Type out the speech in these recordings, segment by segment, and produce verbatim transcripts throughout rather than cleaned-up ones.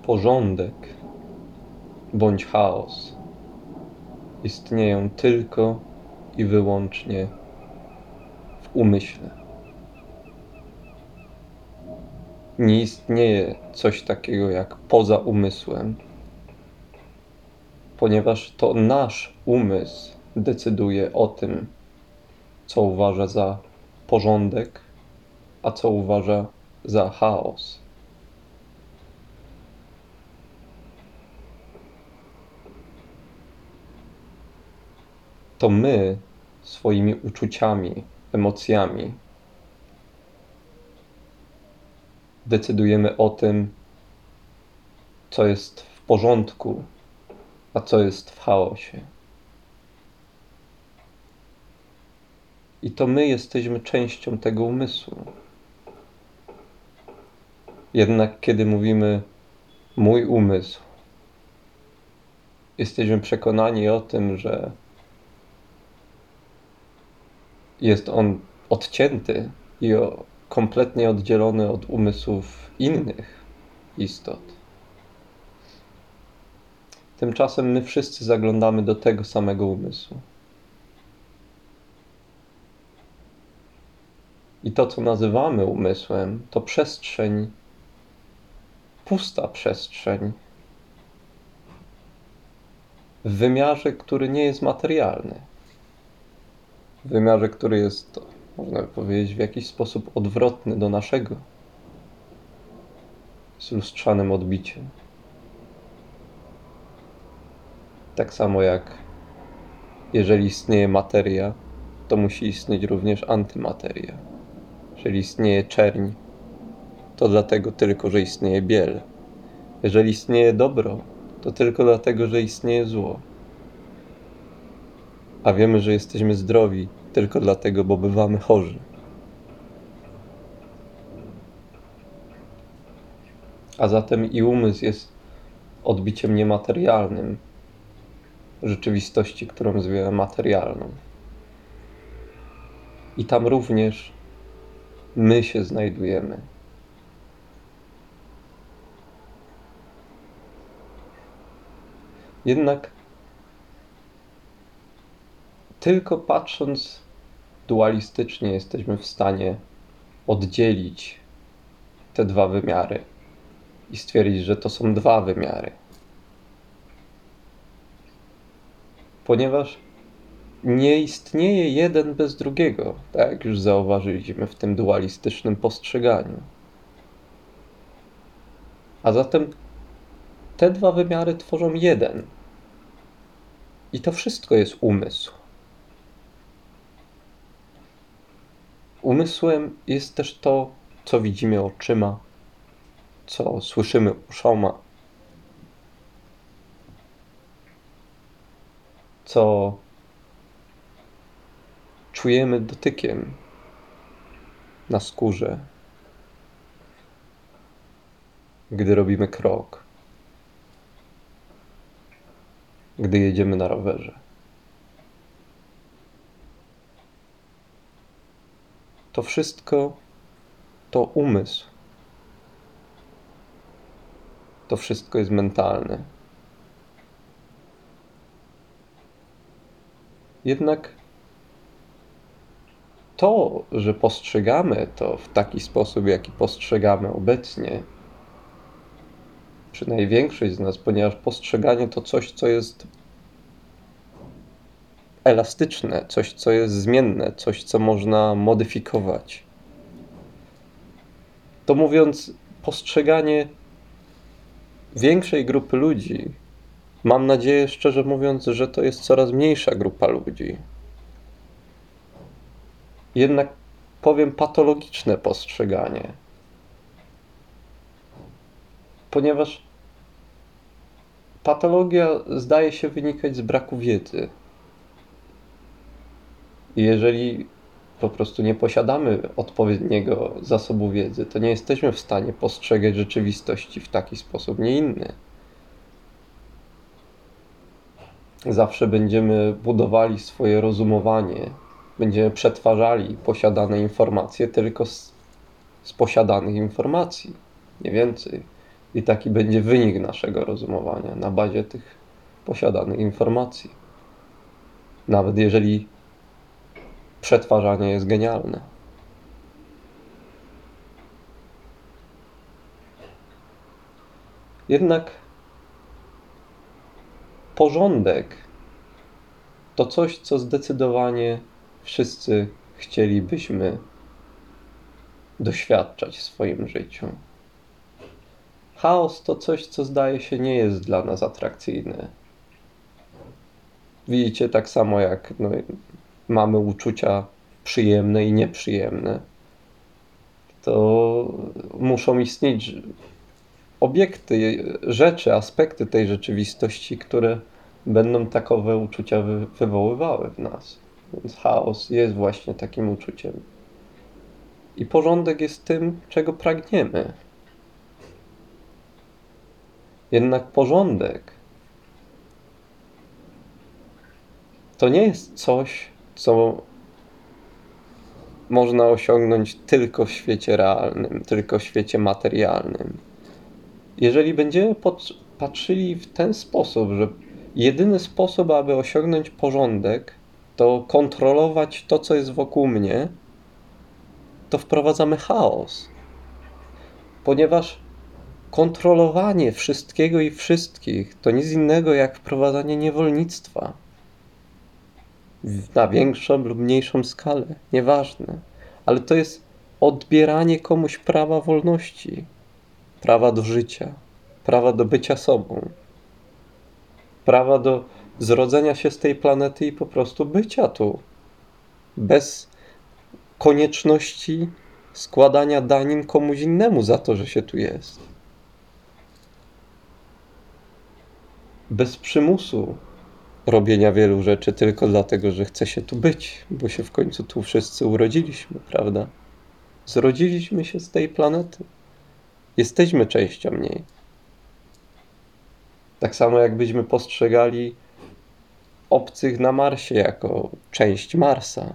porządek bądź chaos istnieją tylko i wyłącznie w umyśle. Nie istnieje coś takiego jak poza umysłem, ponieważ to nasz umysł decyduje o tym, co uważa za porządek, a co uważa za chaos. To my swoimi uczuciami, emocjami decydujemy o tym, co jest w porządku, a co jest w chaosie. I to my jesteśmy częścią tego umysłu. Jednak kiedy mówimy mój umysł, jesteśmy przekonani o tym, że jest on odcięty i kompletnie oddzielony od umysłów innych istot. Tymczasem my wszyscy zaglądamy do tego samego umysłu. I to, co nazywamy umysłem, to przestrzeń, pusta przestrzeń, w wymiarze, który nie jest materialny. W wymiarze, który jest, można by powiedzieć, w jakiś sposób odwrotny do naszego, z lustrzanym odbiciem. Tak samo jak jeżeli istnieje materia, to musi istnieć również antymateria. Jeżeli istnieje czerń, to dlatego tylko, że istnieje biel. Jeżeli istnieje dobro, to tylko dlatego, że istnieje zło. A wiemy, że jesteśmy zdrowi tylko dlatego, bo bywamy chorzy. A zatem i umysł jest odbiciem niematerialnym rzeczywistości, którą zwiemy materialną. I tam również my się znajdujemy. Jednak tylko patrząc dualistycznie jesteśmy w stanie oddzielić te dwa wymiary i stwierdzić, że to są dwa wymiary. Ponieważ nie istnieje jeden bez drugiego, tak jak już zauważyliśmy w tym dualistycznym postrzeganiu. A zatem te dwa wymiary tworzą jeden. I to wszystko jest umysł. Umysłem jest też to, co widzimy oczyma, co słyszymy uszoma, co czujemy dotykiem na skórze, gdy robimy krok, gdy jedziemy na rowerze. To wszystko to umysł. To wszystko jest mentalne. Jednak to, że postrzegamy to w taki sposób, jaki postrzegamy obecnie, przynajmniej większość z nas, ponieważ postrzeganie to coś, co jest elastyczne, coś, co jest zmienne, coś, co można modyfikować. To mówiąc, postrzeganie większej grupy ludzi, mam nadzieję, szczerze mówiąc, że to jest coraz mniejsza grupa ludzi. Jednak powiem patologiczne postrzeganie. Ponieważ patologia zdaje się wynikać z braku wiedzy. I jeżeli po prostu nie posiadamy odpowiedniego zasobu wiedzy, to nie jesteśmy w stanie postrzegać rzeczywistości w taki sposób, nie inny. Zawsze będziemy budowali swoje rozumowanie, będziemy przetwarzali posiadane informacje tylko z, z posiadanych informacji, nie więcej. I taki będzie wynik naszego rozumowania na bazie tych posiadanych informacji. Nawet jeżeli przetwarzanie jest genialne. Jednak porządek to coś, co zdecydowanie wszyscy chcielibyśmy doświadczać w swoim życiu. Chaos to coś, co zdaje się nie jest dla nas atrakcyjne. Widzicie, tak samo jak no, mamy uczucia przyjemne i nieprzyjemne, to muszą istnieć obiekty, rzeczy, aspekty tej rzeczywistości, które będą takowe uczucia wy- wywoływały w nas. Więc chaos jest właśnie takim uczuciem. I porządek jest tym, czego pragniemy. Jednak porządek to nie jest coś, co można osiągnąć tylko w świecie realnym, tylko w świecie materialnym. Jeżeli będziemy pot- patrzyli w ten sposób, że jedyny sposób, aby osiągnąć porządek, to kontrolować to, co jest wokół mnie, to wprowadzamy chaos. Ponieważ kontrolowanie wszystkiego i wszystkich to nic innego jak wprowadzanie niewolnictwa. Na większą lub mniejszą skalę, nieważne. Ale to jest odbieranie komuś prawa wolności, prawa do życia, prawa do bycia sobą, prawa do zrodzenia się z tej planety i po prostu bycia tu. Bez konieczności składania danin komuś innemu za to, że się tu jest. Bez przymusu robienia wielu rzeczy tylko dlatego, że chce się tu być, bo się w końcu tu wszyscy urodziliśmy, prawda? Zrodziliśmy się z tej planety. Jesteśmy częścią niej. Tak samo jakbyśmy postrzegali obcych na Marsie jako część Marsa.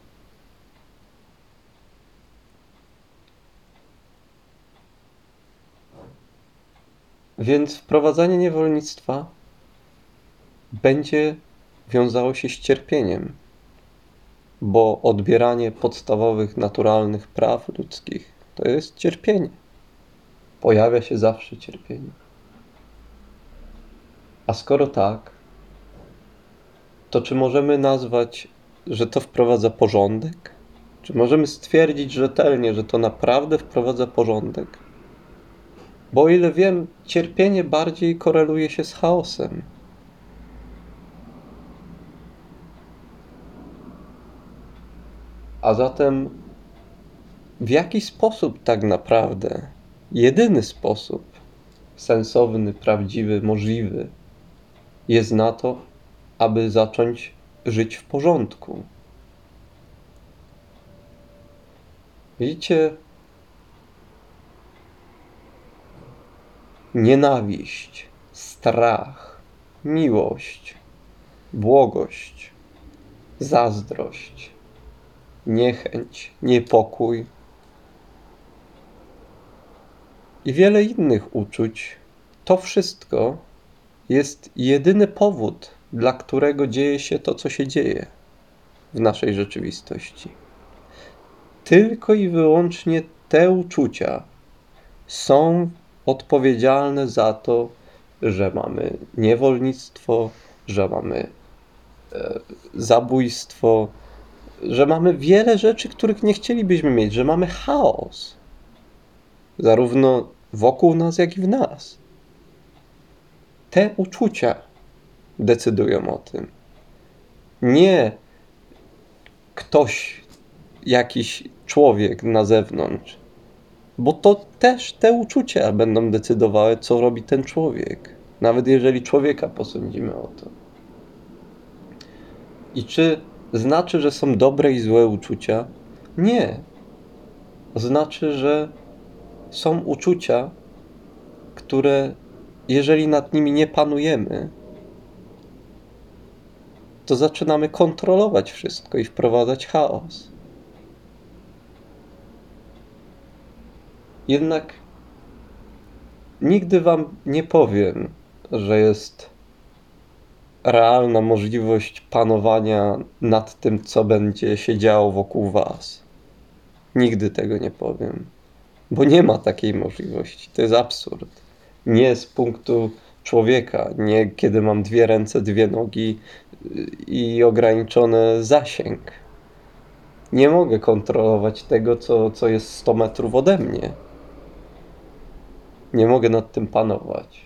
Więc wprowadzanie niewolnictwa będzie wiązało się z cierpieniem, bo odbieranie podstawowych, naturalnych praw ludzkich to jest cierpienie. Pojawia się zawsze cierpienie. A skoro tak, to czy możemy nazwać, że to wprowadza porządek? Czy możemy stwierdzić rzetelnie, że to naprawdę wprowadza porządek? Bo o ile wiem, cierpienie bardziej koreluje się z chaosem. A zatem w jaki sposób tak naprawdę, jedyny sposób, sensowny, prawdziwy, możliwy, jest na to, aby zacząć żyć w porządku? Widzicie, nienawiść, strach, miłość, błogość, zazdrość, niechęć, niepokój i wiele innych uczuć, to wszystko jest jedyny powód, dla którego dzieje się to, co się dzieje w naszej rzeczywistości. Tylko i wyłącznie te uczucia są odpowiedzialne za to, że mamy niewolnictwo, że mamy e, zabójstwo, że mamy wiele rzeczy, których nie chcielibyśmy mieć, że mamy chaos, zarówno wokół nas, jak i w nas. Te uczucia decydują o tym. Nie ktoś, jakiś człowiek na zewnątrz, bo to też te uczucia będą decydowały, co robi ten człowiek, nawet jeżeli człowieka posądzimy o to. I czy znaczy, że są dobre i złe uczucia? Nie. Znaczy, że są uczucia, które jeżeli nad nimi nie panujemy, to zaczynamy kontrolować wszystko i wprowadzać chaos. Jednak Nigdy wam nie powiem, że jest realna możliwość panowania nad tym, co będzie się działo wokół was. Nigdy tego nie powiem, bo nie ma takiej możliwości. To jest absurd. Nie z punktu człowieka, nie kiedy mam dwie ręce, dwie nogi i ograniczony zasięg. Nie mogę kontrolować tego, co, co jest sto metrów ode mnie. Nie mogę nad tym panować.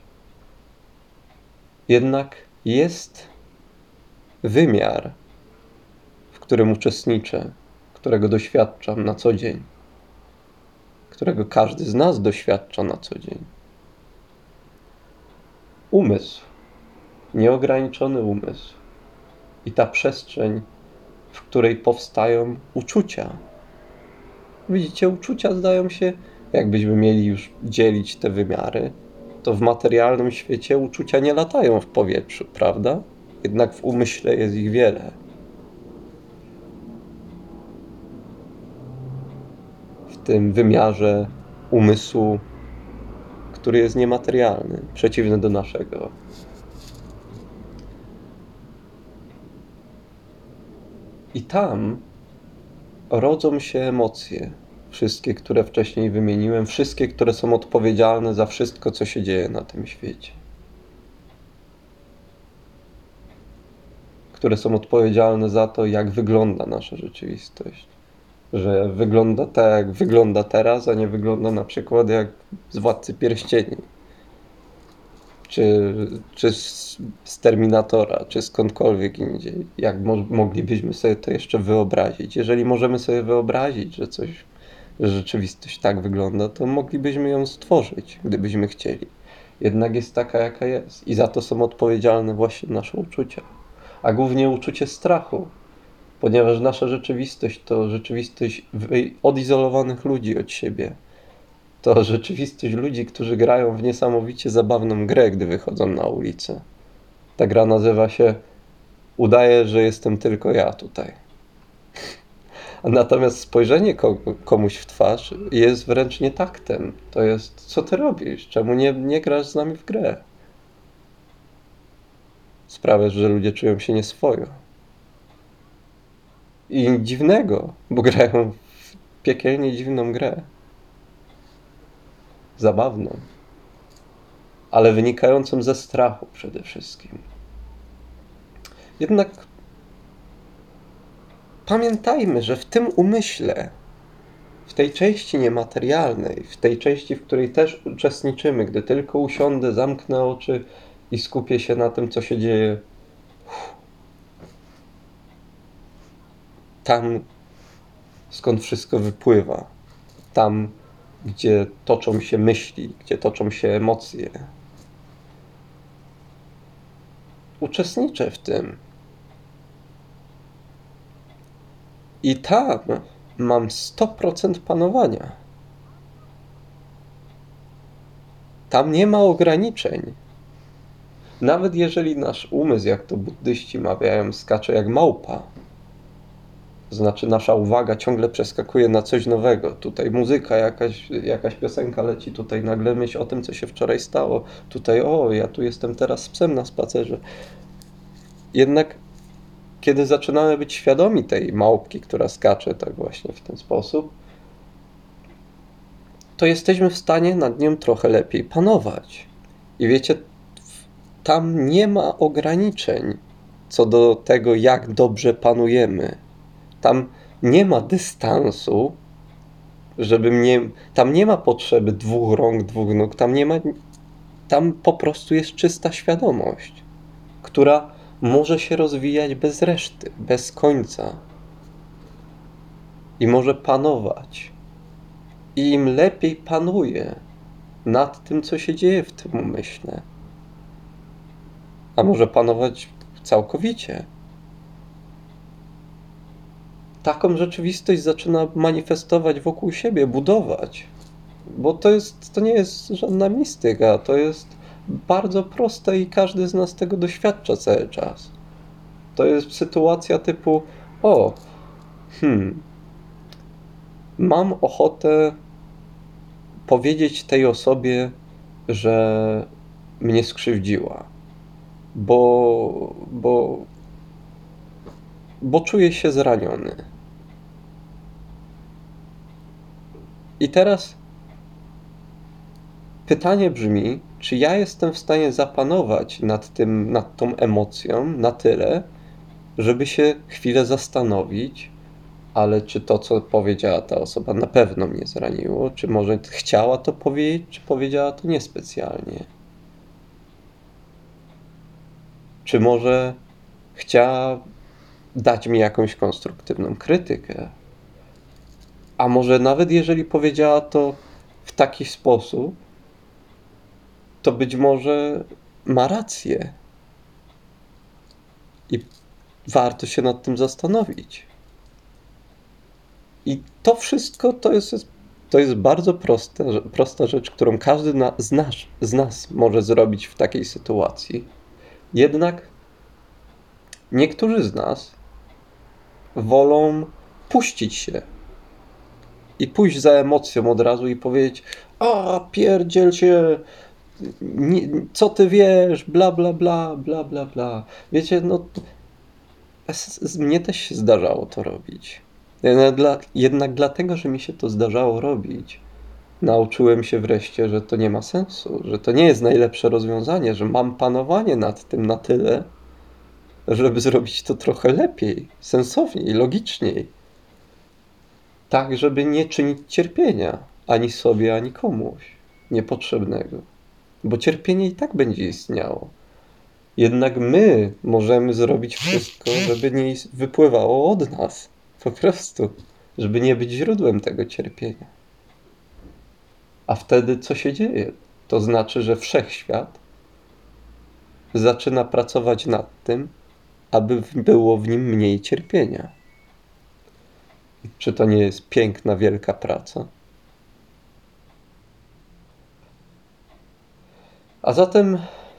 Jednak jest wymiar, w którym uczestniczę, którego doświadczam na co dzień, którego każdy z nas doświadcza na co dzień. Umysł, nieograniczony umysł i ta przestrzeń, w której powstają uczucia. Widzicie, uczucia zdają się, jakbyśmy mieli już dzielić te wymiary, to w materialnym świecie uczucia nie latają w powietrzu, prawda? Jednak w umyśle jest ich wiele. W tym wymiarze umysłu, który jest niematerialny, przeciwny do naszego. I tam rodzą się emocje, wszystkie, które wcześniej wymieniłem, wszystkie, które są odpowiedzialne za wszystko, co się dzieje na tym świecie. Które są odpowiedzialne za to, jak wygląda nasza rzeczywistość. Że wygląda tak, jak wygląda teraz, a nie wygląda na przykład jak z Władcy Pierścieni. Czy, czy z, z Terminatora, czy skądkolwiek indziej. Jak mo moglibyśmy sobie to jeszcze wyobrazić? Jeżeli możemy sobie wyobrazić, że coś, że rzeczywistość tak wygląda, to moglibyśmy ją stworzyć, gdybyśmy chcieli. Jednak jest taka, jaka jest. I za to są odpowiedzialne właśnie nasze uczucia. A głównie uczucie strachu. Ponieważ nasza rzeczywistość to rzeczywistość odizolowanych ludzi od siebie. To rzeczywistość ludzi, którzy grają w niesamowicie zabawną grę, gdy wychodzą na ulicę. Ta gra nazywa się Udaję, że jestem tylko ja tutaj. Natomiast spojrzenie komuś w twarz jest wręcz nietaktem. To jest, co ty robisz? Czemu nie, nie grasz z nami w grę? Sprawiasz, że ludzie czują się nieswojo. I nic dziwnego, bo grają w piekielnie dziwną grę. Zabawną. Ale wynikającą ze strachu przede wszystkim. Jednak pamiętajmy, że w tym umyśle, w tej części niematerialnej, w tej części, w której też uczestniczymy, gdy tylko usiądę, zamknę oczy i skupię się na tym, co się dzieje, tam, skąd wszystko wypływa, tam, gdzie toczą się myśli, gdzie toczą się emocje. Uczestniczę w tym. I tam mam sto procent panowania. Tam nie ma ograniczeń. Nawet jeżeli nasz umysł, jak to buddyści mawiają, skacze jak małpa, to znaczy nasza uwaga ciągle przeskakuje na coś nowego. Tutaj muzyka, jakaś, jakaś piosenka leci, tutaj nagle myśl o tym, co się wczoraj stało. Tutaj, o, ja tu jestem teraz z psem na spacerze. Jednak kiedy zaczynamy być świadomi tej małpki, która skacze tak właśnie w ten sposób, to jesteśmy w stanie nad nią trochę lepiej panować. I wiecie, tam nie ma ograniczeń co do tego, jak dobrze panujemy. Tam nie ma dystansu, żeby mnie... Tam nie ma potrzeby dwóch rąk, dwóch nóg. Tam nie ma... Tam po prostu jest czysta świadomość, która może się rozwijać bez reszty, bez końca. I może panować. I im lepiej panuje nad tym, co się dzieje w tym umyśle, a może panować całkowicie. Taką rzeczywistość zaczyna manifestować wokół siebie, budować. Bo to jest, to nie jest żadna mistyka, to jest bardzo proste i każdy z nas tego doświadcza cały czas. To jest sytuacja typu, o, hmm, mam ochotę powiedzieć tej osobie że mnie skrzywdziła, bo, bo, bo czuję się zraniony. I teraz pytanie brzmi, czy ja jestem w stanie zapanować nad tym, nad tą emocją na tyle, żeby się chwilę zastanowić, ale czy to, co powiedziała ta osoba, na pewno mnie zraniło, czy może chciała to powiedzieć, czy powiedziała to niespecjalnie. Czy może chciała dać mi jakąś konstruktywną krytykę. A może nawet jeżeli powiedziała to w taki sposób, to być może ma rację. I warto się nad tym zastanowić. I to wszystko to jest, to jest bardzo proste, prosta rzecz, którą każdy na, z, nas, z nas może zrobić w takiej sytuacji. Jednak niektórzy z nas wolą puścić się i pójść za emocją od razu i powiedzieć: a pierdziel się, nie, co ty wiesz, bla bla bla, bla bla bla. Wiecie, no mnie też się zdarzało to robić. Jednak, dla, jednak dlatego, że mi się to zdarzało robić, nauczyłem się wreszcie, że to nie ma sensu, że to nie jest najlepsze rozwiązanie, że mam panowanie nad tym na tyle, żeby zrobić to trochę lepiej, sensowniej, logiczniej. Tak, żeby nie czynić cierpienia ani sobie, ani komuś niepotrzebnego. Bo cierpienie i tak będzie istniało. Jednak my możemy zrobić wszystko, żeby nie wypływało od nas. Po prostu. Żeby nie być źródłem tego cierpienia. A wtedy co się dzieje? To znaczy, że wszechświat zaczyna pracować nad tym, aby było w nim mniej cierpienia. Czy to nie jest piękna, wielka praca? A zatem,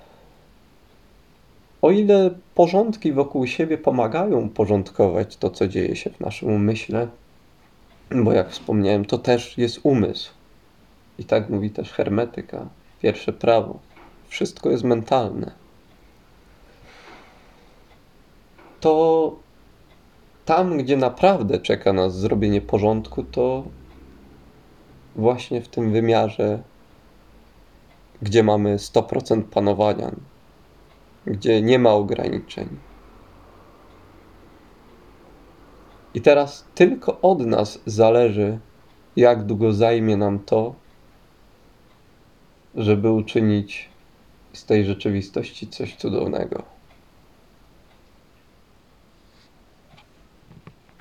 o ile porządki wokół siebie pomagają porządkować to, co dzieje się w naszym umyśle, bo jak wspomniałem, to też jest umysł. I tak mówi też hermetyka, pierwsze prawo. Wszystko jest mentalne. To tam, gdzie naprawdę czeka nas zrobienie porządku, to właśnie w tym wymiarze, gdzie mamy sto procent panowania, gdzie nie ma ograniczeń. I teraz tylko od nas zależy, jak długo zajmie nam to, żeby uczynić z tej rzeczywistości coś cudownego.